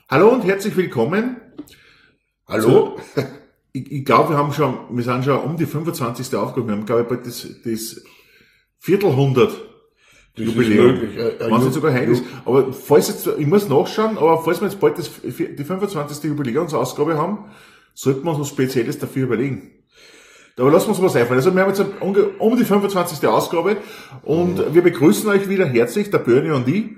Hallo und herzlich willkommen. Hallo? Ich glaube, wir sind schon um die 25. Aufgabe. Wir haben, glaube ich, bald das Viertelhundert Jubiläum. Wenn es jetzt sogar heute ist. Aber falls jetzt, ich muss nachschauen, aber falls wir jetzt bald die 25. Jubiläumsausgabe haben, sollten wir uns was Spezielles dafür überlegen. Aber lassen wir uns was einfallen. Also wir haben jetzt um die 25. Ausgabe und wir begrüßen euch wieder herzlich, der Bernie und ich.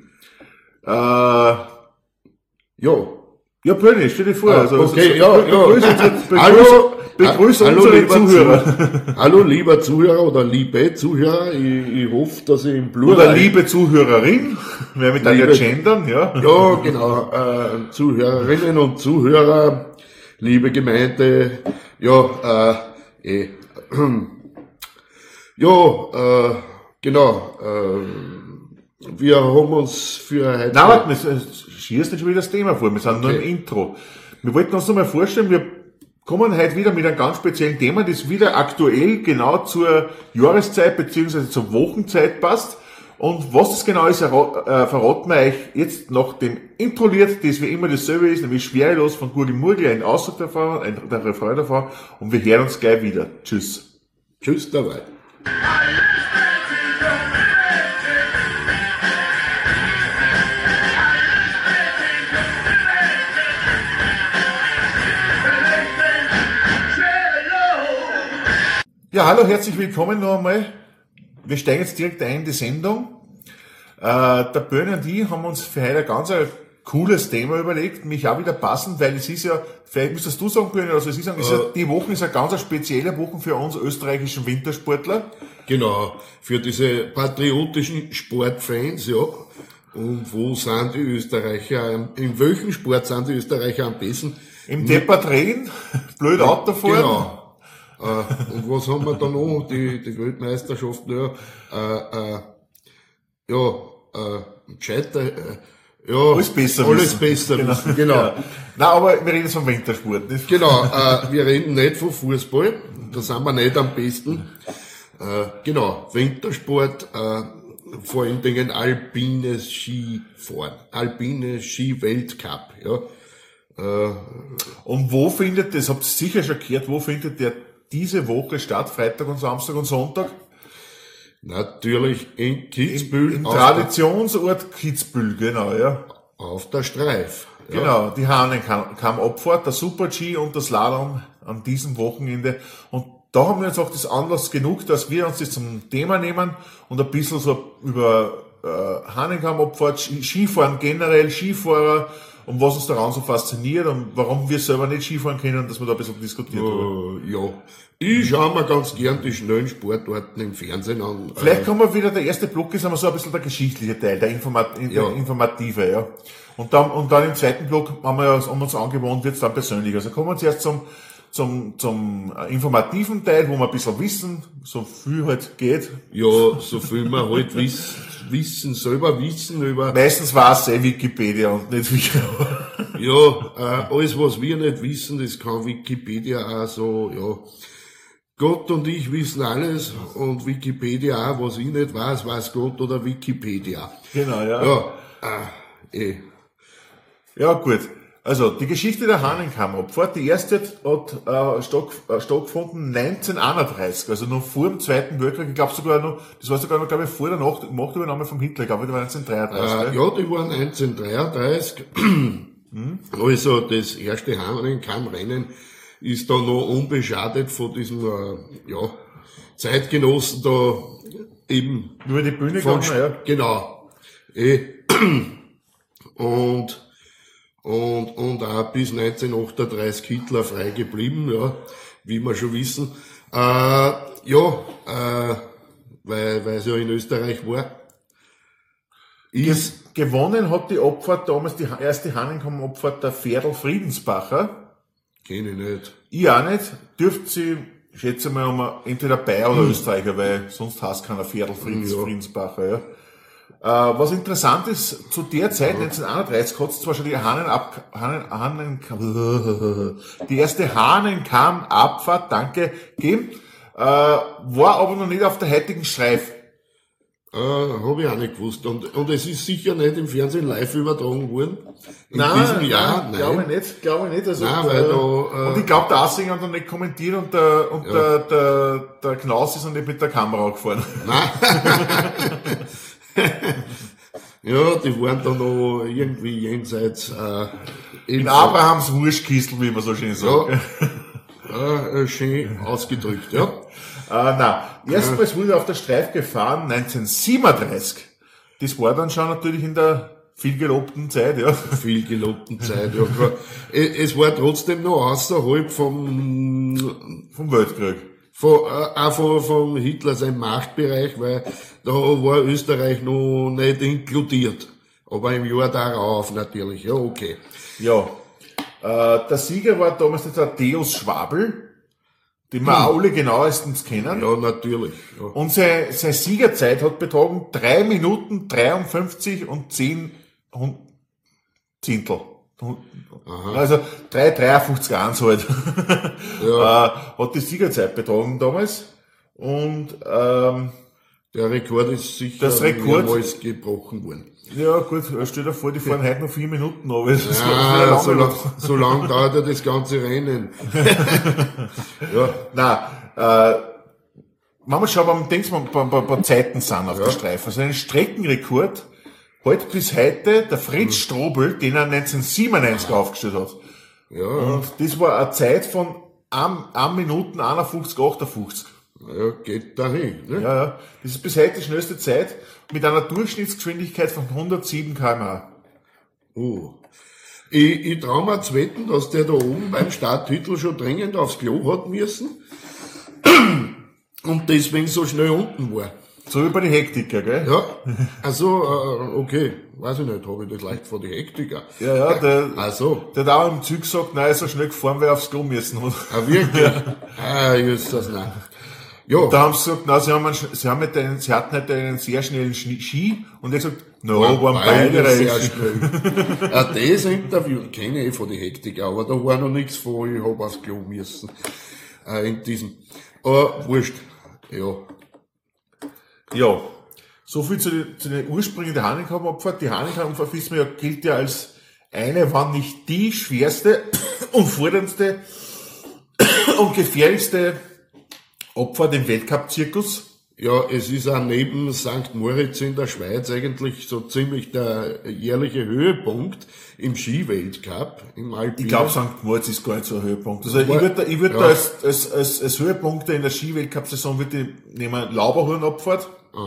Ja, Bernie, stell dir vor. Begrüße unsere Zuhörer. Hallo, lieber Zuhörer oder liebe Zuhörer. Ich hoffe, dass ich im Plural... Oder liebe Zuhörerin. Wer mit deiner gendern, ja. Ja, genau. Zuhörerinnen und Zuhörer, liebe Gemeinde. Genau. Wir haben uns für heute... Nein, warte, schießt nicht schon wieder das Thema vor. Wir sind nur im Intro. Wir wollten uns noch mal vorstellen, wir kommen heute wieder mit einem ganz speziellen Thema, das wieder aktuell genau zur Jahreszeit bzw. zur Wochenzeit passt. Und was das genau ist, verraten wir euch jetzt nach dem Intro-Lied, das wie immer dasselbe ist, nämlich Schwerelos von Gurli Murgli, ein Ausdruck davon, der Refrain davon. Und wir hören uns gleich wieder. Tschüss. Tschüss dabei. Ja, hallo, herzlich willkommen noch einmal. Wir steigen jetzt direkt ein in die Sendung. Der Bernie und ich haben uns für heute ein ganz cooles Thema überlegt, mich auch wieder passend, weil es ist ja, vielleicht müsstest du sagen, Bernie, also es ist die Woche ist eine ganz spezielle Woche für uns österreichischen Wintersportler. Genau, für diese patriotischen Sportfans, ja. Und wo sind die Österreicher, in welchem Sport sind die Österreicher am besten? Im Depperdrehen, blöd Autofahren. Genau. Und was haben wir da noch? Die Weltmeisterschaft, alles besser wissen, genau. Ja. Nein, aber wir reden jetzt vom Wintersport, nicht? Genau, wir reden nicht vom Fußball, da sind wir nicht am besten. Genau, Wintersport, vor allen Dingen alpines Skifahren, alpines Ski-Weltcup, ja. Und wo findet, das habt ihr sicher schon gehört, wo findet der diese Woche statt, Freitag und Samstag und Sonntag? Natürlich in Kitzbühel. Im Traditionsort Kitzbühel, genau, ja. Auf der Streif. Ja. Genau, die Hahnenkamm-Abfahrt, der Super-G und das Slalom an diesem Wochenende. Und da haben wir uns auch das Anlass genug, dass wir uns das zum Thema nehmen und ein bisschen so über Hahnenkamm-Abfahrt, Skifahren generell, Skifahrer, und was uns daran so fasziniert und warum wir selber nicht Skifahren können, dass wir da ein bisschen diskutiert haben. Ja. Ich schaue mir ganz gern die schnellen Sportarten im Fernsehen an. Vielleicht kommen wir wieder, der erste Block ist aber so ein bisschen der geschichtliche Teil, der informative, ja. Und dann im zweiten Block haben wir uns angewohnt, wird es dann persönlich. Also kommen wir zuerst zum informativen Teil, wo wir ein bisschen wissen, so viel halt geht. Ja, so viel wir halt selber wissen über... Meistens war es Wikipedia und nicht wir. Ja, alles was wir nicht wissen, das kann Wikipedia auch so, ja. Gott und ich wissen alles und Wikipedia auch, was ich nicht weiß Gott oder Wikipedia. Genau, ja. Ja, gut. Also, die Geschichte der Hahnenkamm-Abfahrt, die erste hat stattgefunden 1931, also noch vor dem Zweiten Weltkrieg. Ich glaube sogar noch, das war sogar noch, glaube ich, vor der Machtübernahme vom Hitler. Ich glaube, die war 1933. Ja, die waren 1933. Also, das erste Hahnenkamm-Rennen ist da noch unbeschadet von diesem, Zeitgenossen da eben. Nur die Bühne gegangen, ja. Genau. Und auch bis 1938 Hitler frei geblieben, ja, wie wir schon wissen. Weil es ja in Österreich war. Gewonnen hat die Abfahrt damals, die erste Hahnenkamm-Abfahrt, der Ferdl Friedensbacher. Kenn ich nicht. Ich auch nicht. Dürfte sie, schätze mal, entweder Bayer oder Österreicher, weil sonst heißt keiner Ferdl Friedensbacher, ja. Was interessant ist, zu der Zeit, 1931, hat es zwar schon die erste Hahnenkamm-Abfahrt, gegeben, war aber noch nicht auf der heutigen Streif. Habe ich auch nicht gewusst. Und es ist sicher nicht im Fernsehen live übertragen worden. Diesem Jahr? Nein. Glaube ich nicht. Also, nein, weil und ich glaube, der Assinger hat dann nicht kommentiert und der Knaus ist dann nicht mit der Kamera gefahren. Nein. Ja, die waren dann noch irgendwie jenseits, in Abrahams Wurstkistel, wie man so schön sagt. Ja, schön ausgedrückt, ja. Erstmals wurde auf der Streif gefahren 1937. Das war dann schon natürlich in der viel gelobten Zeit, ja. Viel gelobten Zeit, ja. Es war trotzdem noch außerhalb vom Weltkrieg. Vom Hitler sein Machtbereich, weil da war Österreich noch nicht inkludiert. Aber im Jahr darauf natürlich, ja, okay. Ja. Der Sieger war damals der Theos Schwabl, den wir auch alle genauestens kennen. Ja, natürlich. Ja. Und seine Siegerzeit hat betragen 3 Minuten 53 und 10 Zehntel. Aha. Also 3,53 halt. Ja. Hat die Siegerzeit betragen damals. Und der Rekord ist sicher mehrmals gebrochen worden. Ja gut, stell dir vor, die fahren heute noch 4 Minuten, aber es ist so lang dauert ja das ganze Rennen. Ja. Wenn man schaut, bei Zeiten sind auf der Streife. Also einen Streckenrekord halt bis heute der Fritz Strobel, den er 1997 aufgestellt hat. Ja. Und das war eine Zeit von 1 Minuten 51, 58. Ja, geht dahin, ne? Ja. Das ist bis heute die schnellste Zeit mit einer Durchschnittsgeschwindigkeit von 107 km/h. Oh. Ich trau mir zu wetten, dass der da oben beim Starttitel schon dringend aufs Klo hat müssen und deswegen so schnell unten war. So wie bei den Hektiker, gell? Ja. Also, okay. Weiß ich nicht, habe ich das leicht vor die Hektiker. Ja, der hat auch im Zug gesagt, nein, so schnell gefahren, weil er aufs Klo müssen. Ah, wirklich? Just das, nein. Ja. Da haben sie gesagt, na, sie hatten halt einen sehr schnellen Ski, und er hat gesagt, waren beide sehr schnell. Das Interview kenne ich von die Hektiker, aber da war noch nichts von, ich hab aufs Klo müssen. In diesem. Aber wurscht. Ja. Ja. So viel zu den Ursprüngen der Hahnenkammabfahrt. Die Hahnenkammabfahrt, wissen wir ja, gilt ja als eine, wenn nicht die schwerste und forderndste und gefährlichste Abfahrt im Weltcup-Zirkus. Ja, es ist auch neben St. Moritz in der Schweiz eigentlich so ziemlich der jährliche Höhepunkt im Skiweltcup, im Alpinen. Ich glaube, St. Moritz ist gar nicht so ein Höhepunkt. Also ich würde da als Höhepunkte in der Skiweltcup-Saison würde ich nehmen Lauberhornabfahrt.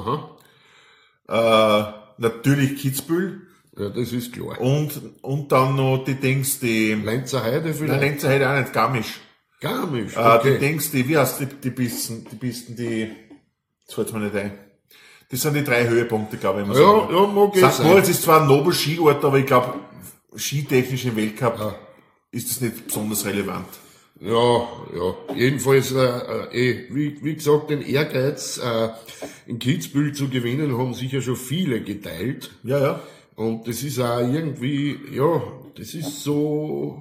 Aha. Natürlich Kitzbühel. Ja, das ist klar. Und dann noch die Lenzer Heide vielleicht? Nein, Lenzer Heide auch nicht, Garmisch. Okay. Wie heißt die Pisten, das fällt mir nicht ein. Das sind die 3 Höhepunkte, glaube ich. Ja, mag ich St. Moritz ist zwar ein Nobel-Skiort, aber ich glaube, skitechnisch im Weltcup ist das nicht besonders relevant. Ja. Jedenfalls, wie gesagt, den Ehrgeiz, in Kitzbühel zu gewinnen, haben sicher schon viele geteilt. Ja. Und das ist auch irgendwie, das ist so,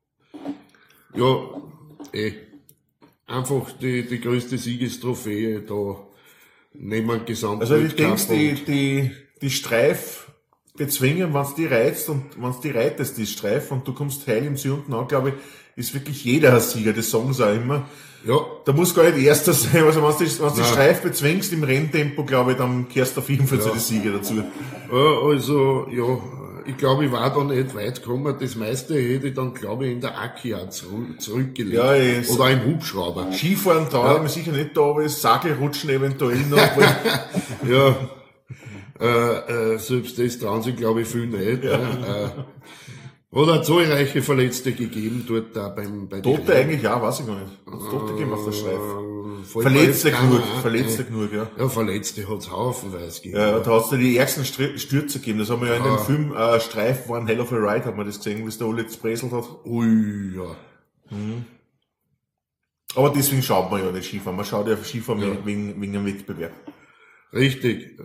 einfach die größte Siegestrophäe da neben Gesamt. Also ich denke, die Streif bezwingen, wenn es die reizt und wenn es die reitest, die Streif, und du kommst heil im See unten an, glaube ich, ist wirklich jeder ein Sieger, das sagen sie auch immer. Ja. Da muss gar nicht Erster sein, also wenn du die Streif bezwingst im Renntempo, glaube ich, dann kehrst du auf jeden Fall zu den Sieger dazu. Ich glaube, ich war da nicht weit gekommen. Das meiste hätte ich dann, glaube ich, in der Akia zurückgelegt. Ja, oder im Hubschrauber. Skifahren traue ich mir sicher nicht da, aber das Sagelrutschen eventuell noch. Selbst das trauen sich, glaube ich, viel nicht. Oder zahlreiche Verletzte gegeben dort da bei Tote eigentlich auch, weiß ich gar nicht. Tote gegeben auf der Streif. Verletzte genug, ja. Ja, Verletzte hat's haufenweise gegeben. Ja, da hat's da die ärgsten Stürze gegeben. Das haben wir ja in dem Film Streif One Hell of a Ride, hat man das gesehen, wie es der Ole zerbrezelt hat. Ui, ja. Aber deswegen schaut man ja nicht Skifahren. Man schaut ja auf Skifahren wegen einem Wettbewerb. Richtig.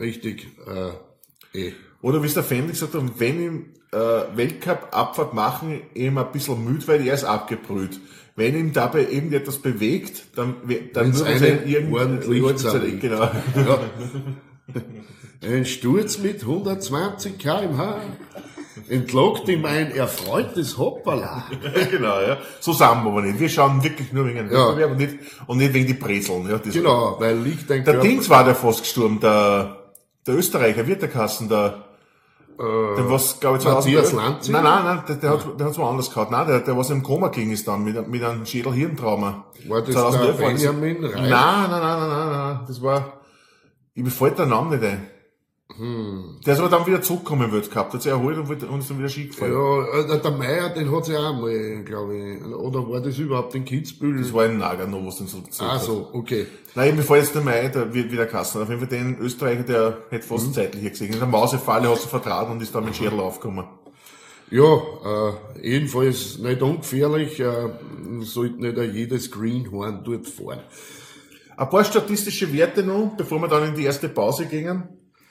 Oder wie es der Fan gesagt hat, wenn im Weltcup-Abfahrt machen, eben ein bisschen müde, weil er ist abgebrüht. Wenn ihm dabei irgendetwas bewegt, dann muss er ordentlich genau. Ein Sturz mit 120 km/h entlockt ihm ein erfreutes Hoppala. Genau, ja. So sind wir aber nicht. Wir schauen wirklich nur wegen dem Wettbewerb und nicht wegen die Brezeln. Ja, genau, weil liegt ein Der Dings war der fast gestorben, der Österreicher, wird der Kassen, der was, glaube ich, Matthias Lanzig? Nein, der hat woanders gehabt. Nein, der was im Koma ging ist dann, mit einem Schädel-Hirntrauma. War das der Benjamin Reich? Nein, das war, mir fällt der Name nicht ein. Der ist aber dann wieder zurückgekommen wird gehabt, hat sich erholt und ist dann wieder Ski gefahren. Ja, der Meier, den hat's ja auch mal, glaube ich. Oder war das überhaupt in Kitzbühel? Das war in Nagano, was den so Ah, so, okay. Nein, mir fällt jetzt der Meier, der wird wieder Kassen. Auf jeden Fall den Österreicher, der hätte fast zeitlich hier gesehen. In der Mausefalle hat sie vertraut und ist dann mit Schädel aufgekommen. Ja, jedenfalls nicht ungefährlich, sollte nicht jedes Greenhorn dort fahren. Ein paar statistische Werte noch, bevor wir dann in die erste Pause gingen.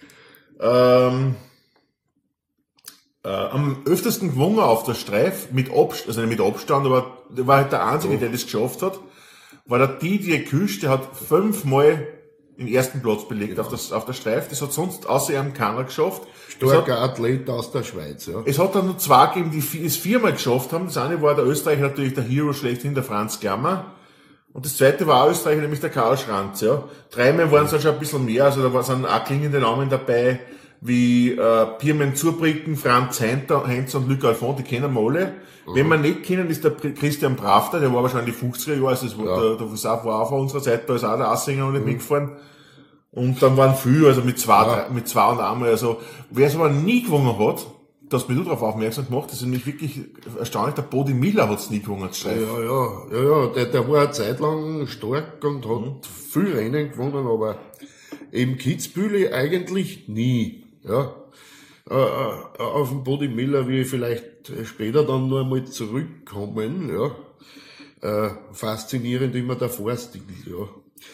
Am öftesten gewonnen auf der Streif, also nicht mit Abstand, aber der war halt der Einzige, der das geschafft hat, war der Didier Küsch, der hat 5-mal den ersten Platz belegt auf der Streif. Das hat sonst außer ihm keiner geschafft. Starker Athlet aus der Schweiz, ja. Es hat dann noch zwei gegeben, die es 4-mal geschafft haben. Das eine war der Österreicher, natürlich der Hero schlechthin, der Franz Glammer. Und das zweite war auch Österreicher, nämlich der Karl Schranz, ja. 3-mal waren es halt schon ein bisschen mehr, also da sind auch klingende Namen dabei, wie Pirmin Zurbrücken, Franz Heinz und Luc Alphon, die kennen wir alle. Wenn wir nicht kennen, ist der Christian Pravter, der war wahrscheinlich 50er Jahre, also der war auch von unserer Seite, da ist auch der Assinger noch nicht mitgefahren. Und dann waren viele, also mit zwei und einmal, also wer es aber nie gewonnen hat, das mir du darauf aufmerksam gemacht, das ist nämlich wirklich erstaunlich, der Bodi Miller hat's nie gewonnen, das Streif. Ja, der war eine Zeit lang stark und hat viel Rennen gewonnen, aber eben Kitzbühel eigentlich nie, ja. Auf den Bodi Miller will ich vielleicht später dann noch einmal zurückkommen, ja. Faszinierend immer der Fahrstil, ja.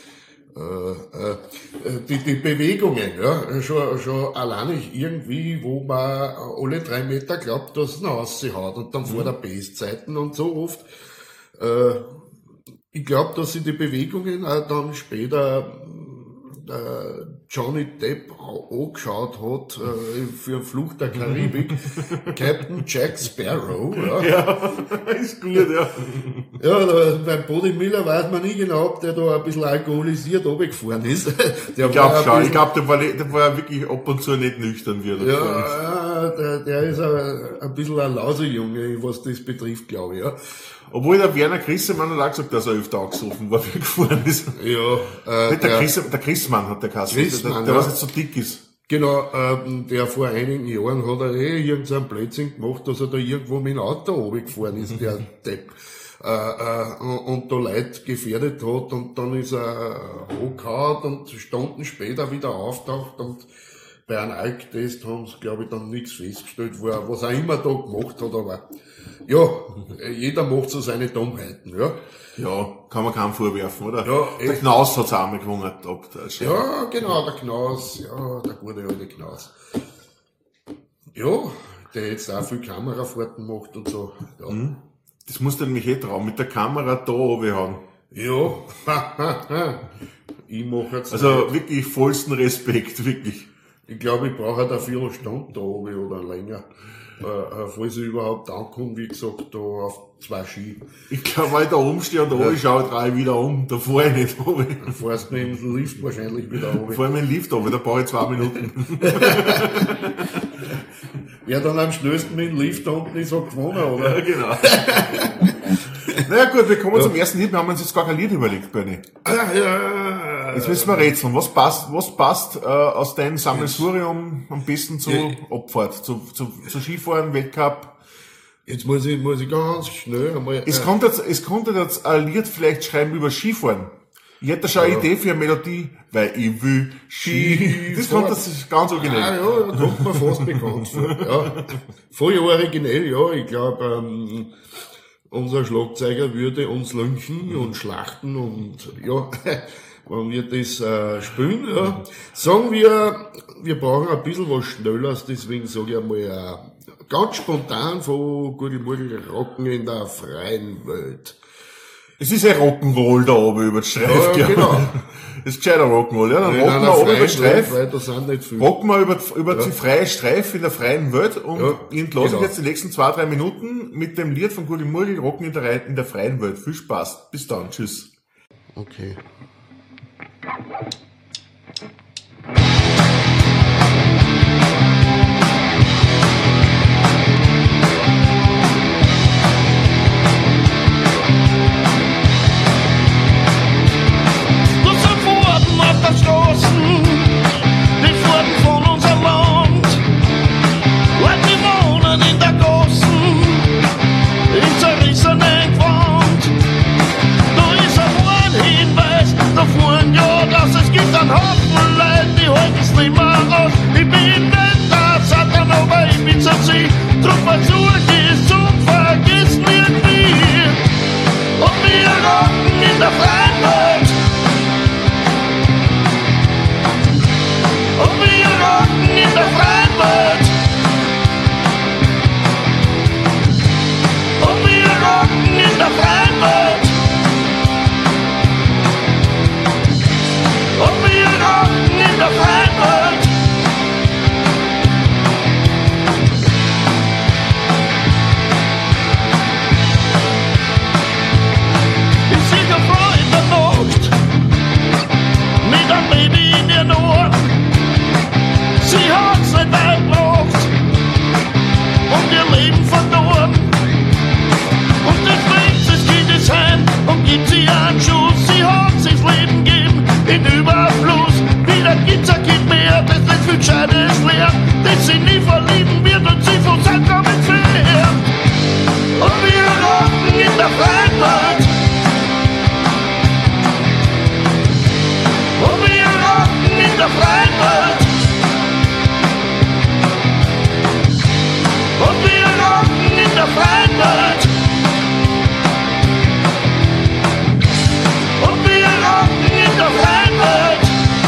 Die Bewegungen, ja, schon alleine irgendwie, wo man alle 3 Meter glaubt, dass es nach Hause haut und dann vor der Bestzeiten und so oft. Ich glaube, dass sie die Bewegungen auch dann später Johnny Depp angeschaut hat für Fluch der Karibik, Captain Jack Sparrow. Ja, ist gut, ja. Ja, beim Bodi Miller weiß man nie genau, ob der da ein bisschen alkoholisiert runtergefahren ist. Ich glaube schon, ich glaube, der war wirklich ab und zu nicht nüchtern wieder. Ja, der ist ein bisschen ein Lausejunge, was das betrifft, glaube ich, ja. Obwohl der Werner Grissemann hat auch gesagt, dass er öfter angesoffen war, wie er gefahren ist. Ja, nicht der Grissmann hat der Kasse, der was jetzt so dick ist. Genau, der vor einigen Jahren hat er irgendeinen Blödsinn gemacht, dass er da irgendwo mit dem Auto runtergefahren ist, der Depp. Und da Leute gefährdet hat und dann ist er hochgehauen und Stunden später wieder auftaucht und bei einem Alktest haben sie, glaube ich, dann nichts festgestellt, was er immer da gemacht hat, aber ja, jeder macht so seine Dummheiten, ja. Ja, kann man keinem vorwerfen, oder? Ja, der Knaus hat's auch mal gewonnen. Ja, genau, der Knaus, ja, der gute alte Knaus. Ja, der jetzt auch viel Kamerafahrten macht und so, ja. Das musst du nämlich trauen, mit der Kamera da oben haben. Ja, ich mache jetzt also nicht. Wirklich vollsten Respekt, wirklich. Ich glaube, ich brauche halt eine Viertelstunde da oben oder länger. Falls ich überhaupt ankomme, wie gesagt, da auf 2 Ski. Ich glaube, weil ich da oben stehe und da oben schaue ich 3 wieder um, da fahre ich nicht oben. Du fährst mit dem Lift wahrscheinlich wieder oben. Vor allem mit dem Lift oben, da brauche ich 2 Minuten. Wer dann am schnellsten mit dem Lift unten ist, hat gewonnen, oder? Ja, genau. Naja gut, wir kommen zum ersten Lied, wir haben uns jetzt gar kein Lied überlegt, Benni. Ja. Jetzt müssen wir rätseln, was passt aus deinem Sammelsurium am besten zu Abfahrt, zu Skifahren, Weltcup? Jetzt muss ich ganz schnell einmal... Es konnte jetzt ein Lied vielleicht schreiben über Skifahren. Ich hätte schon eine Idee für eine Melodie, weil ich will Ski. Das kommt das ganz originell. Ja, da kommt mir fast bekannt vor. Ja. Voll originell, ja. Ich glaube, unser Schlagzeuger würde uns lynchen und schlachten und ja, wenn wir das spielen. Ja. Sagen wir brauchen ein bisschen was Schnelleres, deswegen sage ich einmal ganz spontan von Gute Morgen Rocken in der freien Welt. Es ist ja Rock'n'Roll da oben über den Streif, ja. Genau. Das ist gescheiter Rock'n'Roll, ja. Dann rocken wir oben über den Streif. Rocken wir über die freie Streif in der freien Welt und ich entlasse euch jetzt die nächsten 2-3 Minuten mit dem Lied von Gudi Murgel, Rocken in der freien Welt. Viel Spaß. Bis dann. Tschüss. Okay. Straßen, die Furten von unserem Land. Leute, die wohnen in der Gassen, in zerrissenen Gewand. Da ist ein Hinweis, da fuhren ja, dass es gibt einen Haufen Leute, die halten es nicht mehr aus. Ich bin nicht der Satan, aber ich bin so sie. Drum versuch ich es zum Vergessen irgendwie. Und wir rocken in der freien Welt. Und wir rocken in der freien Welt. Und wir rocken in der freien Welt. Und wir rocken in der freien Welt. Ich sehe eine Frau in der Nacht mit einem Baby in ihren Ohren. Sie hat's nicht weit gebracht und ihr Leben verloren. Und deswegen das Kind ist heim und gibt sie einen Schuss. Sie hat sich das Leben gegeben in Überfluss. Wieder gibt's ein Kind mehr, das nicht viel Gescheites lernt, das sie nie verlieben wird und sie von seinem Traum entfernt. Und wir rocken in der freien Welt. Und wir rocken in der freien Welt. Und wir rocken in der freien Welt. Und wir rocken in der freien Welt.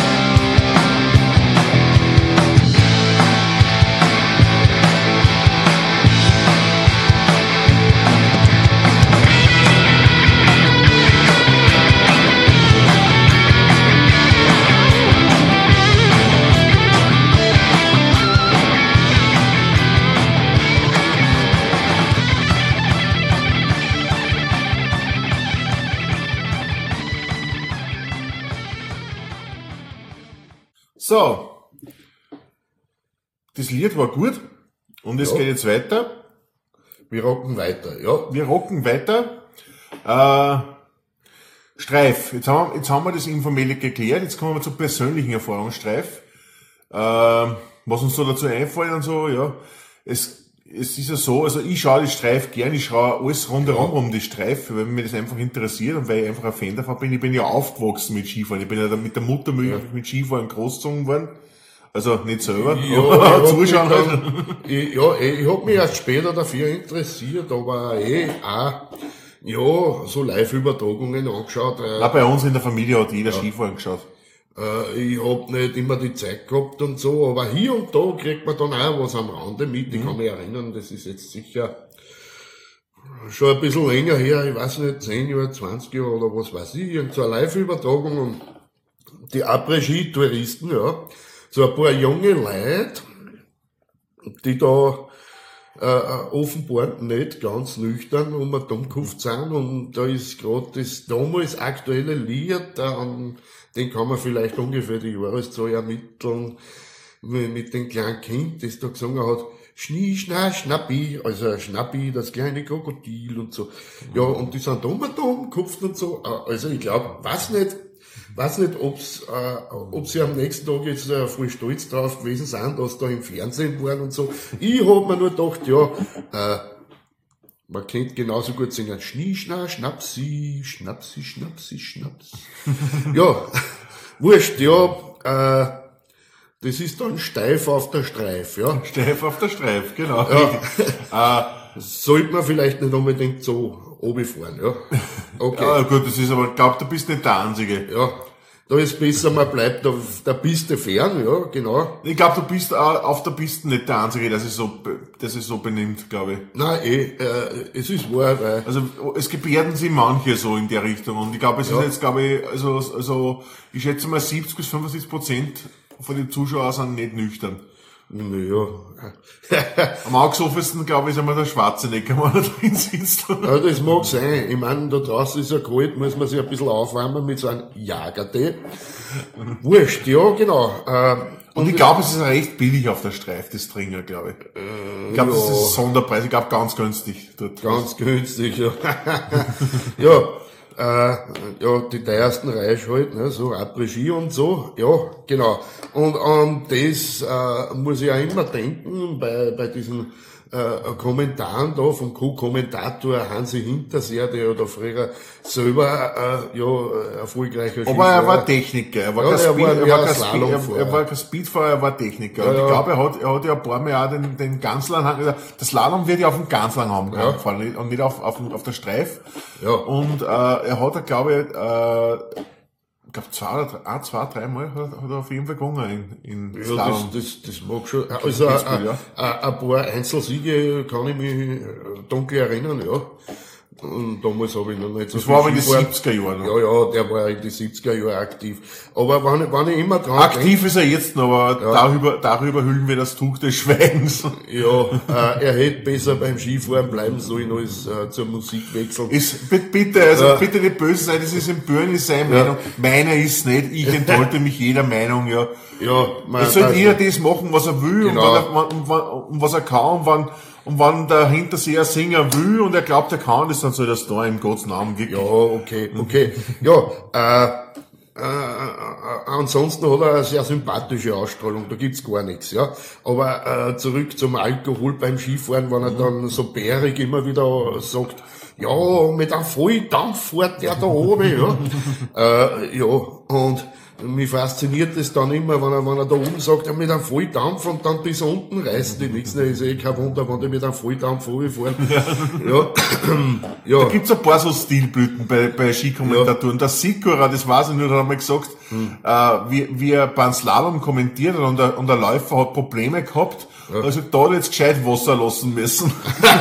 So. Das Lied war gut. Und es geht jetzt weiter. Wir rocken weiter, ja. Wir rocken weiter. Streif. Jetzt haben wir das informell geklärt. Jetzt kommen wir zur persönlichen Erfahrung, Streif. Was uns so dazu einfällt und so, ja. Es ist ja so, also ich schaue die Streif gern, ich schaue alles rundherum um die Streif, weil mich das einfach interessiert und weil ich einfach ein Fan davon bin. Ich bin ja aufgewachsen mit Skifahren. Ich bin ja mit der Mutter mit Skifahren großgezogen worden. Also nicht selber, aber zuschauen halt. Ich hab mich erst später dafür interessiert, aber auch so Live-Übertragungen angeschaut. Auch bei uns in der Familie hat jeder Skifahren geschaut. Ich hab nicht immer die Zeit gehabt und so, aber hier und da kriegt man dann auch was am Rande mit. Ich kann mich erinnern, das ist jetzt sicher schon ein bisschen länger her, ich weiß nicht, 10 Jahre, 20 Jahre oder was weiß ich, und so eine Live-Übertragung und die Après-Ski-Touristen, ja, so ein paar junge Leute, die da offenbar nicht ganz nüchtern um den Dummkopf sind, und da ist gerade das damals aktuelle Lied, den kann man vielleicht ungefähr die Jahreszahl ermitteln, mit dem kleinen Kind, das da gesungen hat, Schnie, Schna, Schnappi, also Schnappi, das kleine Krokodil und so. Ja, und die sind da umgekopft und so. Also ich glaube, weiß nicht, ob sie am nächsten Tag jetzt voll stolz drauf gewesen sind, dass da im Fernsehen waren und so. Ich hab mir nur gedacht, man könnte genauso gut singen, Schnie, Schna, Schnapsi, Schnapsi, Schnapsi, Schnaps. Ja, wurscht, ja, das ist dann steif auf der Streif, ja. Steif auf der Streif, genau. Ja. Sollte man vielleicht nicht unbedingt so runterfahren, ja. Okay. Ja, gut, das ist aber, ich glaube, du bist nicht der Einzige. Ja. Da ist besser, man bleibt auf der Piste fern, ja, genau. Ich glaube, du bist auf der Piste nicht der Einzige, der sich so benimmt, glaube ich. Nein, es ist wahr, weil... Also, es gebärden sich manche so in der Richtung. Und ich glaube, es ist jetzt, glaube ich, also, ich schätze mal 70-75% von den Zuschauern sind nicht nüchtern. Naja. Am augesoffensten, glaube ich, ist einmal der Schwarzenegger, wenn er drin sitzt. Ja, das mag sein. Ich meine, da draußen ist ja kalt, muss man sich ein bisschen aufwärmen mit so einem Jagertee. Wurscht, ja, genau. Und ich glaube, es ist recht billig auf der Streif, das Trinken, glaube ich. Ich glaube, das ist Sonderpreis. Ich glaube, ganz günstig dort. Ganz günstig, ja. Ja. Ja, die teuersten Reich halt, ne, so Après-Ski und so, ja, genau. Und das muss ich auch immer denken bei diesen Kommentaren da vom Co-Kommentator Hansi Hinterseer, der ja da früher selber erfolgreicher Skifahrer. Aber er war Techniker, er war kein Speedfahrer, er war Techniker. Und ich glaube, er hat ja ein paar Mal auch den Ganslang gesagt, das Slalom wird ja auf dem Ganslang haben gefahren und nicht auf der Streif. Ja. Und er hat, glaube ich, zwei, dreimal hat er auf jeden Fall gewonnen in Slalom. Das mag schon. Also ein paar Einzelsiege kann ich mich dunkel erinnern, ja. Und damals habe ich noch nicht so das war aber in den 70er Jahren. Ja, der war in den 70er Jahren aktiv. Aber wenn ich immer dran aktiv ist er jetzt noch, aber darüber hüllen wir das Tuch des Schweigens. Ja, er hätte besser beim Skifahren bleiben sollen als zur Musik wechseln. Bitte nicht böse sein, das ist im Bürn ist seine Meinung. Meiner ist nicht, ich enthalte mich jeder Meinung, ja. Ja, es soll jeder das machen, was er will, genau. und was er kann, und wenn der Hinterseher Sänger will und er glaubt, er kann das, dann soll er das da im Gottes Namen wirklich. Ja, okay. Ja, ansonsten hat er eine sehr sympathische Ausstrahlung, da gibt's gar nichts, ja. Aber zurück zum Alkohol beim Skifahren, wenn er dann so bärig immer wieder sagt, ja, mit einem Volldampf fährt der da oben, ja. Ja, und mich fasziniert das dann immer, wenn er da oben sagt, ja, mit einem Volldampf und dann bis unten reißt die nichts. Das ist kein Wunder, wenn die mit einem Volldampf runterfahren. Ja. Da gibt's ein paar so Stilblüten bei Skikommentatoren. Der Sikora, das weiß ich nur, der hat mal gesagt, wie er beim Slalom kommentiert hat und der Läufer hat Probleme gehabt, also da jetzt gescheit Wasser lassen müssen.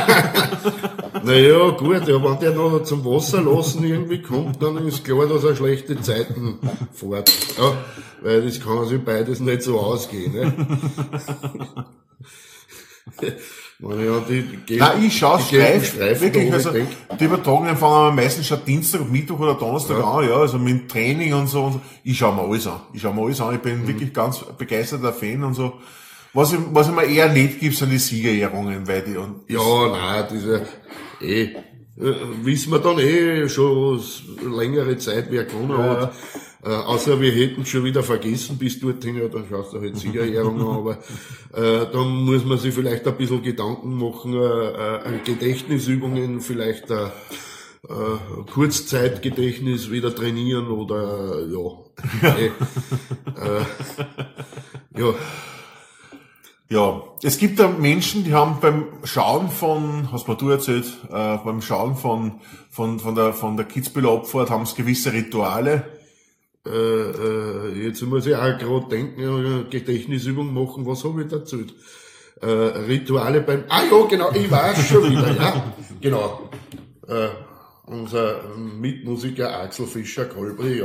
Naja, gut, ja, wenn der noch zum Wasser lassen irgendwie kommt, dann ist klar, dass er schlechte Zeiten fährt. Ja, weil das kann sich beides nicht so ausgehen, ne? Nein, ich schaue Streifen wirklich, also, die Übertragungen fangen am meisten schon Dienstag, Mittwoch oder Donnerstag an, ja, also mit Training und so. Ich schaue mir alles an. Ich bin wirklich ganz begeisterter Fan und so. Was ich mir eher nicht gibt, sind die Siegerehrungen, weil die wissen wir dann schon längere Zeit, wer gewonnen hat. Außer wir hätten schon wieder vergessen bis dorthin, ja, dann schaust du halt Siegerehrungen an, aber dann muss man sich vielleicht ein bisschen Gedanken machen, Gedächtnisübungen, vielleicht Kurzzeitgedächtnis wieder trainieren oder ja. Ja, es gibt da Menschen, die haben beim Schauen hast mir du erzählt, beim Schauen von der Kitzbüheler Abfahrt haben es gewisse Rituale. Jetzt muss ich auch gerade denken, Gedächtnisübung machen, was habe ich dazu? Rituale ja genau, ich weiß schon wieder, ja, genau. Unser Mitmusiker Axel Fischer-Kolbri,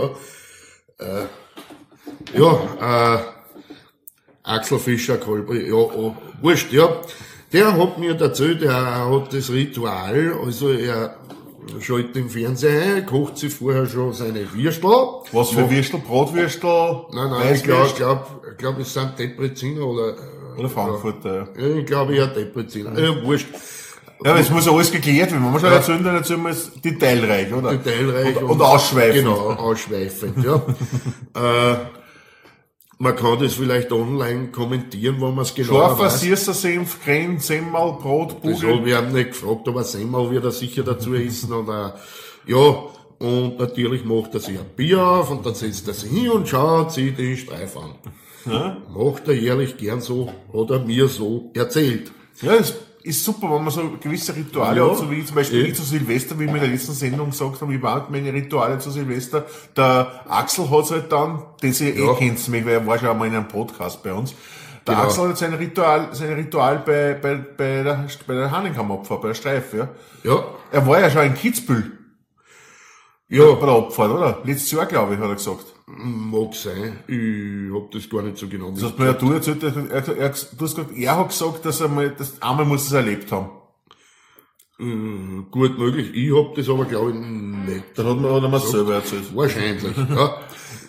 Axel Fischer-Kolbri, wurscht, ja. Der hat mir erzählt, er hat das Ritual, also er schaltet den Fernseher ein, kocht sich vorher schon seine Würstel. Was für Würstel? Bratwürstel? Nein, ich glaub, es sind Depreziner oder Frankfurter, ja. Ich glaube eher Depreziner. Ja, wurscht. Ja, es muss alles geklärt werden. Wenn man schon erzählen, dann erzählen wir es detailreich, oder? Detailreich und ausschweifend. Genau, ausschweifend, ja. Man kann das vielleicht online kommentieren, wo man es genau weiß. Scharfer, Sierser, Senf, Creme, Semmel, Brot, Bugel. Das habe ich nicht gefragt, aber Semmel wird er sicher dazu essen. Oder, ja, und natürlich macht er sich ein Bier auf und dann setzt er sich hin und schaut sich den Streif an. Ja? Macht er jährlich gern so, hat er mir so erzählt. Ja, das ist super, wenn man so gewisse Rituale hat, so wie zum Beispiel zu Silvester, wie wir in der letzten Sendung gesagt haben, ich war meine Rituale zu Silvester. Der Axel hat's halt dann, das ihr kennt mich, weil er war schon einmal in einem Podcast bei uns. Der Axel hat sein Ritual bei der Hahnenkammabfahrt, bei der Streife, ja. Ja. Er war ja schon in Kitzbühel. Ja. Bei der Abfahrt, oder? Letztes Jahr, glaube ich, hat er gesagt. Mag sein. Ich hab das gar nicht so genau Das hat mir ja du erzählt, du hast gesagt, er hat gesagt, dass er mal, einmal muss es erlebt haben. Gut möglich. Ich hab das aber, glaube ich, nicht. Dann hat er mir selber erzählt. Wahrscheinlich, ja.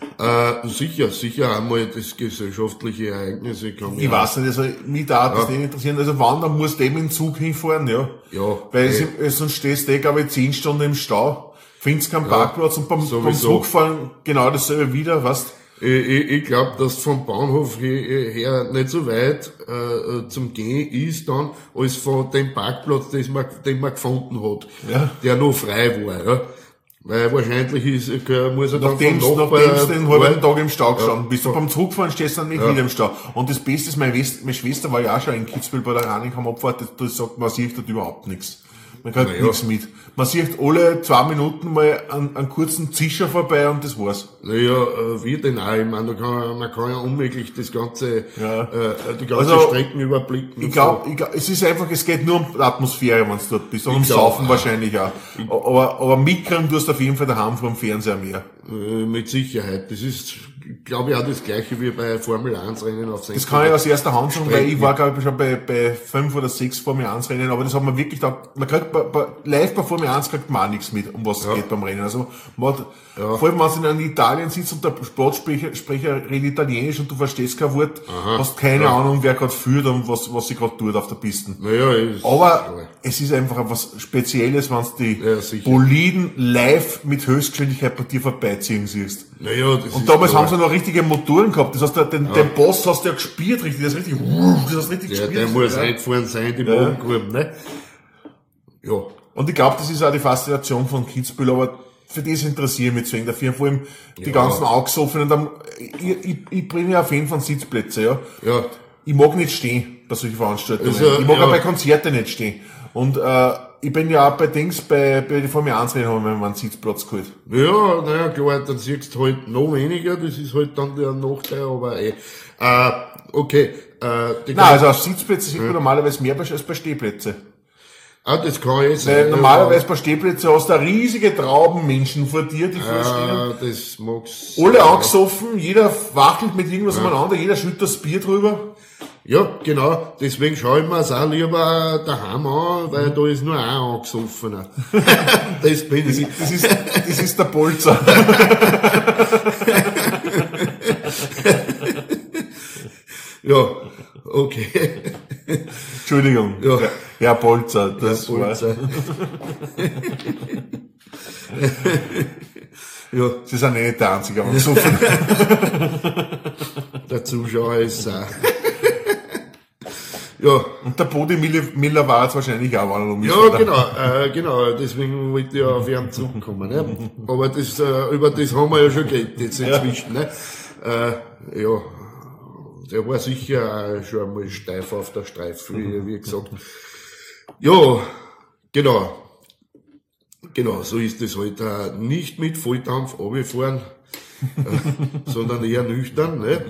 Sicher einmal das gesellschaftliche Ereignisse kann ich weiß nicht, also, mich darf das nicht interessieren. Also, wann, dann muss dem in den Zug hinfahren, ja. Ja. Weil sonst stehst du, glaube ich, 10 Stunden im Stau, findest keinen Parkplatz und beim Zugfahren genau dasselbe wieder, weißt. Ich glaube, dass vom Bahnhof her nicht so weit zum Gehen ist dann, als von dem Parkplatz, den man gefunden hat, der noch frei war. Ja. Weil wahrscheinlich muss er dann nachdem du den halben Tag im Stau gestanden bist. Du beim Zurückfahren stehst du dann nicht wieder im Stau. Und das Beste ist, meine Schwester war ja auch schon in Kitzbühel bei der Hahnenkammabfahrt, da sagt man, sieht dort überhaupt nichts. Man kriegt nichts mit. Man sieht alle 2 Minuten mal einen kurzen Zischer vorbei und das war's. Naja, wie denn auch? Ich meine, man kann ja unmöglich das ganze, die ganze Strecken überblicken. Ich glaube, es ist einfach, es geht nur um die Atmosphäre, wenn du dort bist. Und um Saufen wahrscheinlich auch. Aber mitkriegen tust du auf jeden Fall daheim vor dem Fernseher mehr. Mit Sicherheit. Das ist, glaube ich, auch das Gleiche wie bei Formel 1 Rennen auf Das kann ich aus erster Hand sagen, weil ich war, glaube ich, schon bei 5 oder 6 Formel 1 Rennen, aber das hat man wirklich da, man kriegt live bei Formel 1 kriegt man auch nichts mit, um was es geht beim Rennen. Also, vor allem, wenn du in Italien sitzt und der Sportsprecher redet Italienisch und du verstehst kein Wort, hast keine Ahnung, wer gerade führt und was sie gerade tut auf der Piste. Aber es ist einfach was Spezielles, wenn du die Boliden live mit Höchstgeschwindigkeit bei dir vorbeiziehen siehst. Und damals haben sie noch richtige Motoren gehabt. Das heißt, den Boss hast du ja gespielt, richtig. Das hast richtig gespielt. Der muss reingefahren sein, die Bodenkurven, ne? Ja. Und ich glaube, das ist auch die Faszination von Kitzbühel, aber für das interessiere ich mich deswegen dafür. Vor allem die ganzen Augesoffenen. Ich bin ja ein Fan von Sitzplätzen, ja. Ich mag nicht stehen bei solchen Veranstaltungen. Also, ich mag auch bei Konzerten nicht stehen. Und ich bin ja auch bei den Formel 1 Rennen haben wir einen Sitzplatz geholt. Ja, naja, klar, dann siehst du halt noch weniger, das ist halt dann der Nachteil, aber okay. Also auf Sitzplätzen sieht man normalerweise mehr als bei Stehplätzen. Das kann ich sein. Weil normalerweise bei Stehplätzen hast du eine riesige Trauben Menschen vor dir, die vorstehen. Das mag's. Alle angesoffen, jeder wackelt mit irgendwas umeinander, jeder schüttet das Bier drüber. Ja, genau. Deswegen schaue ich mir es auch lieber daheim an, weil da ist nur ein angesoffener. Das bin ich. Das ist der Bolzer. Ja, okay. Entschuldigung. Ja, Bolzer, das war. Ja, Sie sind nicht der Einzige, aber so viel. Der Zuschauer ist ja. Und der Bodi Miller war jetzt wahrscheinlich auch, wenn er Ja, genau, deswegen wollte ich ja auf ihn zurückkommen, ne? Aber das, über das haben wir ja schon geredet, jetzt inzwischen, ne? Ja. Der war sicher auch schon einmal steif auf der Streife, wie gesagt. Ja, genau. Genau, so ist es halt nicht mit Volldampf runterfahren, sondern eher nüchtern, ne?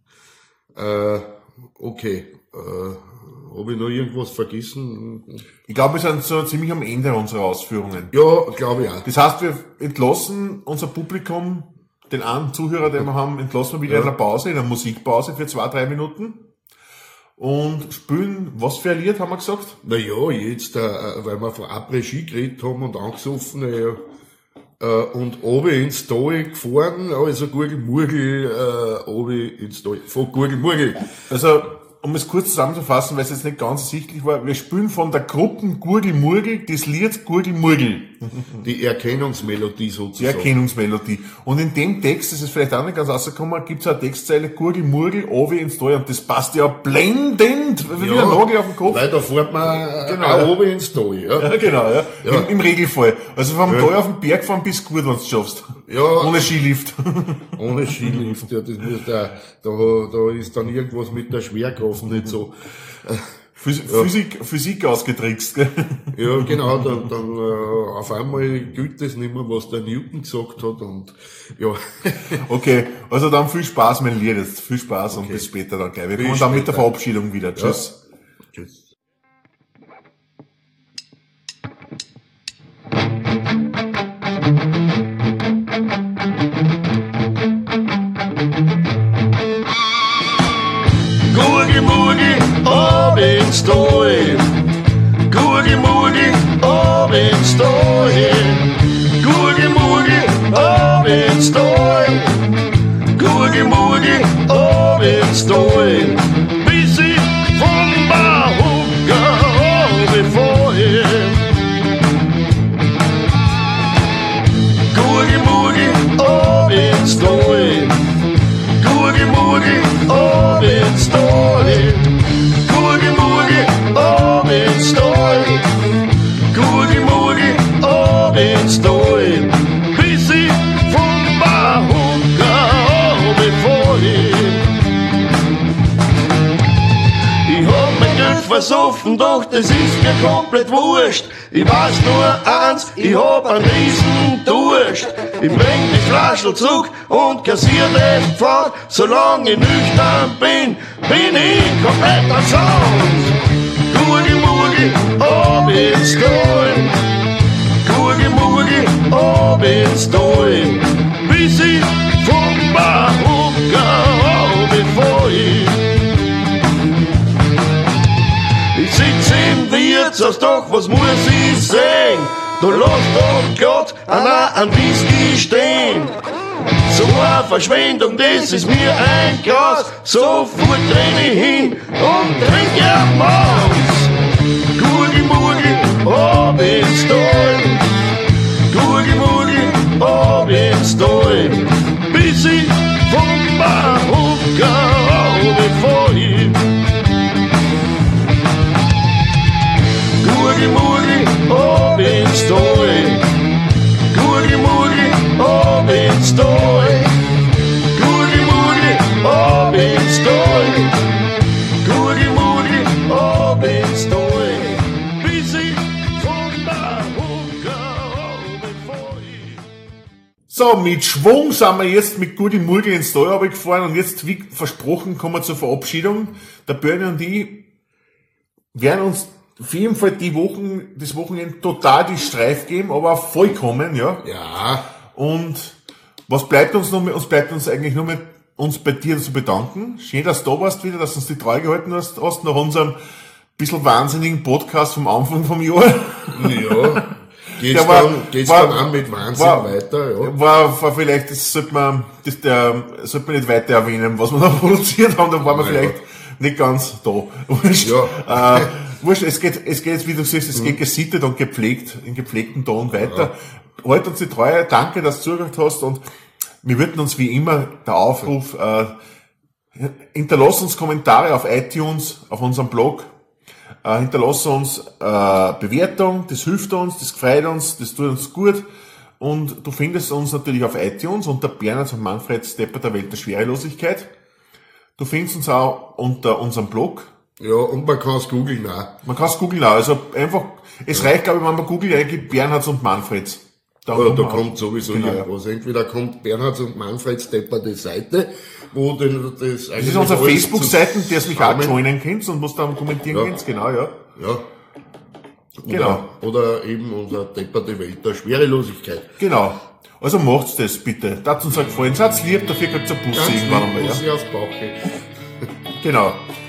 Okay. Habe ich noch irgendwas vergessen? Ich glaube, wir sind so ziemlich am Ende unserer Ausführungen. Ja, glaube ich auch. Das heißt, wir entlassen unser Publikum, den einen Zuhörer, den wir haben, entlassen wir wieder in einer Pause, in einer Musikpause für 2-3 Minuten. Und spielen, was für ein Lied haben wir gesagt? Naja, jetzt, weil wir von Après-Ski geredet haben und angesoffen, und oben ins Tal gefahren, also Gurgelmurgel, oben ins Tal, von Gurgelmurgel. Also, um es kurz zusammenzufassen, weil es jetzt nicht ganz ersichtlich war, wir spielen von der Gruppe Gurgelmurgel das Lied Gurgelmurgel. Die Erkennungsmelodie sozusagen. Die Erkennungsmelodie. Und in dem Text, das ist vielleicht auch nicht ganz rausgekommen, gibt es eine Textzeile Gurgelmurgel, oben ins Tal, und das passt ja blendend, wie ein Nagel auf den Kopf. Weil da fährt man auch oben ins Tal, ja. Genau, ja. Im Regelfall. Also vom Tal auf den Berg fahren bist gut, wenn du es schaffst. Ja. Ohne Skilift. Ohne Skilift, ja, das muss da ist dann irgendwas mit der Schwerkraft nicht so. Physik ausgetrickst, gell? Ja, genau, dann auf einmal gilt das nicht mehr, was der Newton gesagt hat und ja. Okay, also dann viel Spaß, mein Lied, jetzt viel Spaß und bis später dann gleich. Wir kommen dann mit der Verabschiedung wieder. Tschüss. Ja. Tschüss. Gurgi-Murgi, ab ins Stall. Gurgi-Murgi, ab ins Stall. Gurgi-Murgi, ab ins Stall. Gurgi-Murgi, ab ins Stall. Bis ich vom Barhocker runterfall. Gurgi-Murgi, ab ins Stall. Gurgi-Murgi, ab ins Stall. Gurgi-Murgi, ab ins Stall. Gurgi-Murgi, ab ins Stall. Bis ich vom Barhocker runterfall. Ich hab mein Geld versoffen, doch das ist mir komplett wurscht. Ich weiß nur eins, ich hab einen riesen Durst. Ich bring die Flaschel zurück und kassier den Pfad. Solange ich nüchtern bin ich komplett am Sound. Gurgi-Murgi, ab ins Stall. Gurgi-Murgi, ab ins Stall. Bis ich vom Barhocker runterfall. Ich sitz im Wirtshaus, doch was muss ich sehen? Da lässt doch Gott an Whisky stehen. So eine Verschwendung, das ist mir ein Glas. Sofort renn ich hin und trink ein Maus. Gurgi-Murgi, ab ins Stall. Gurgi-Murgi, ab ins Stall. Bis ich vom Barhocker runterfall. Gurgi-Murgi, ab ins Stall. Gurgi-Murgi, ab ins Stall. Gurgi-Murgi, ab ins Stall. Gurgi-Murgi, ab ins Stall. Bis ich vom Barhocker runterfall. So, mit Schwung sind wir jetzt mit Gurgi-Murgi ins Stall runtergefahren und jetzt, wie versprochen, kommen wir zur Verabschiedung. Der Bernie und ich werden uns auf jeden Fall das Wochenende total die Streif geben, aber vollkommen, ja. Ja. Und was bleibt uns noch mehr? Uns bleibt uns eigentlich nur mit uns bei dir zu bedanken. Schön, dass du da warst wieder, dass du uns die Treue gehalten hast nach unserem bisschen wahnsinnigen Podcast vom Anfang vom Jahr. Ja. Geht's dann auch mit Wahnsinn weiter, ja. War vielleicht, das sollte man nicht weiter erwähnen, was wir da produziert haben, da waren wir vielleicht nicht ganz da. Wurscht. Ja. Wurscht, es geht jetzt, wie du siehst, es geht gesittet und gepflegt, in gepflegten Ton weiter. Ja. Halt uns die Treue, danke, dass du zugehört hast und wir würden uns wie immer der Aufruf, hinterlass uns Kommentare auf iTunes, auf unserem Blog, hinterlass uns Bewertung, das hilft uns, das freut uns, das tut uns gut und du findest uns natürlich auf iTunes unter Bernhard und Manfred Stepper der Welt der Schwerelosigkeit. Du findest uns auch unter unserem Blog. Ja, und man kann es googeln auch. Man kann es googeln auch. Also einfach, es reicht, glaube ich, wenn man googelt eingibt, Bernhards und Manfreds. Da kommt sowieso irgendwas. Entweder kommt Bernhards und Manfreds depperte Seite, wo denn das eigentlich. Das ist unsere Facebook-Seite, der es mich auch joinen könnt und muss dann kommentieren könnt, genau, ja. Ja. Genau. Oder eben unser depperte Welt der Schwerelosigkeit. Genau. Also macht's das bitte. Das uns gefallen. Seid's lieb, dafür kriegt's ein Pussy irgendwann einmal, ja. Aufs Bauch. Genau.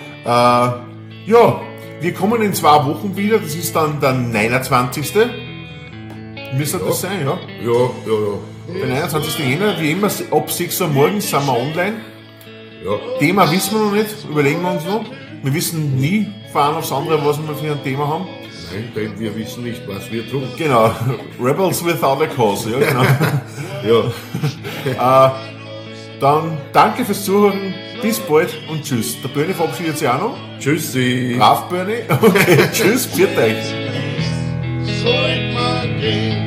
Ja, wir kommen in 2 Wochen wieder, das ist dann der 29. Müsste das sein, ja? Ja. Der 29. Jänner, wie immer, ab 6 Uhr morgens sind wir online. Ja. Thema wissen wir noch nicht, überlegen wir uns noch. Wir wissen nie von einem aufs andere, was wir für ein Thema haben. Nein, denn wir wissen nicht, was wir tun. Genau, Rebels without a cause, ja, genau. Ja. Dann danke fürs Zuhören, bis bald und tschüss. Der Bernie verabschiedet sich auch noch. Tschüssi. Brav, Bernie. Okay, tschüss, pfiat euch. Soll man gehen?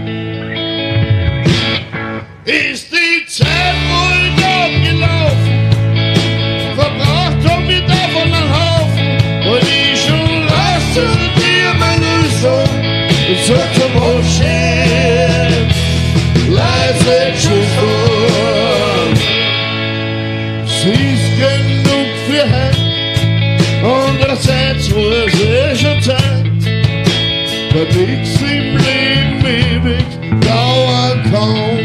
Ist die Zeit wohl abgelaufen? Verbraucht hab ich davon einen Haufen, weil ich schon such a motion, life's a truth. Sie ist genug für Hand, andererseits muss es schon Zeit, weil nichts im Leben ewig dauern kann.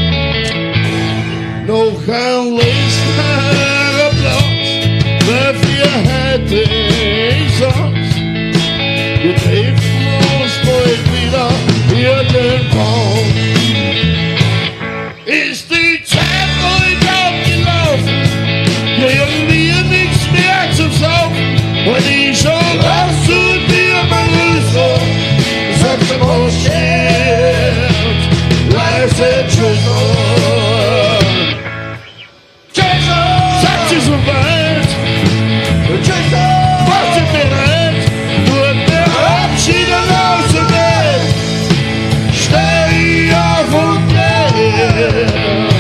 Noch ein letzter Applaus, weil für heute ist aus. Wir treffen uns bald wieder irgendwann. Ist die Zeit ruhig abgelaufen, kriegen wir nichts mehr zum Saufen, und ich schon raus zu dir, mein Rüster, sagst du mal shit, life's a truth. Sagt sie so weit, macht sie bereit, nur der Abschied aus der Welt, steh auf und geh.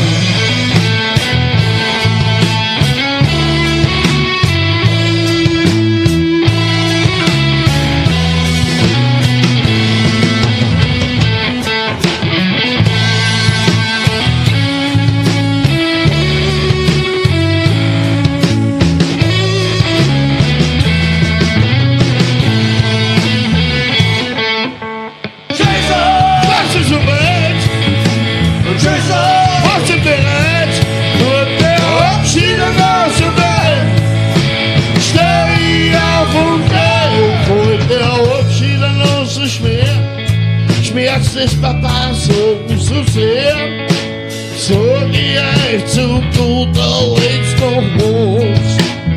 Schmerz des Papas so sehr, so geh ich zu guter Letzt noch los.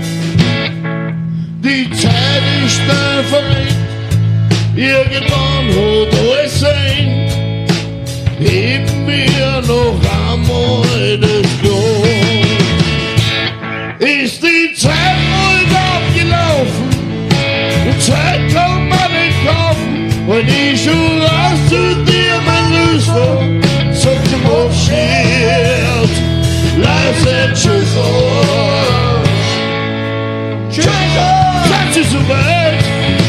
Die Zeit ist schnell verringt, irgendwann hat alles sein, geben wir noch einmal das Los. Ist die Zeit ruhig abgelaufen, die Zeit kann man nicht kaufen, und ich schon raus zu dir, mein Rüster, sag du mal shit, life's a truth. Sagt sie so weit,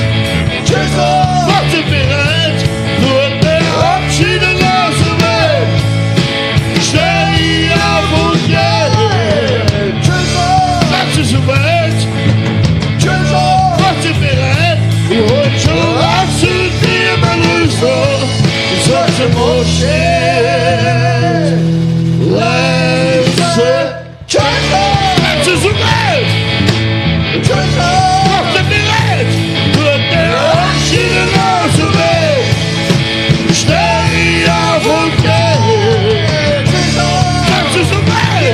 macht sie bereit, nur der Abschied aus der Welt, steh auf und geh. Sagt sie so weit, macht sie bereit, ich hol schon raus zu dir, mein Rüster, such a motion, life's a truth. Sagt sie so weit, macht sie bereit, nur der Abschied aus der Welt, steh auf und geh. Sagt sie so weit,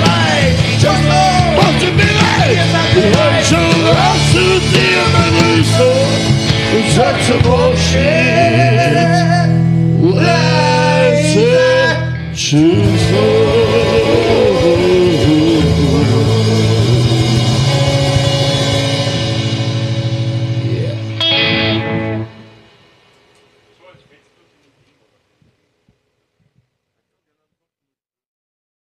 macht sie bereit, ich hol schon raus zu dir, mein Rüster, such a motion, life's a truth.